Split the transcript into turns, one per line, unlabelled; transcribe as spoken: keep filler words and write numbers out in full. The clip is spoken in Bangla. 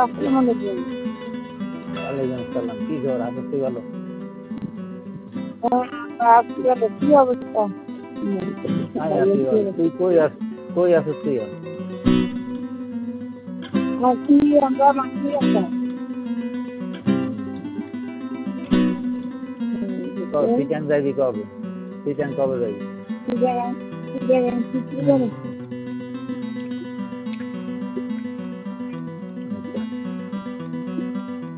আসসালামু আলাইকুম।
ওয়ালাইকুম আসসালাম। কি খবর? আছো তুই ভালো?
হ্যাঁ, কি হবে? কি অবস্থা?
আমি আছি ভালো। তুই কই আছ কই আছিস তুই এখন?
আছি আমরা মাঠে আছি।
তো সিজন যাবি কবে? সিজন কবে যাবি?
কি জায়গায়? কি জায়গায়? কি জায়গায়?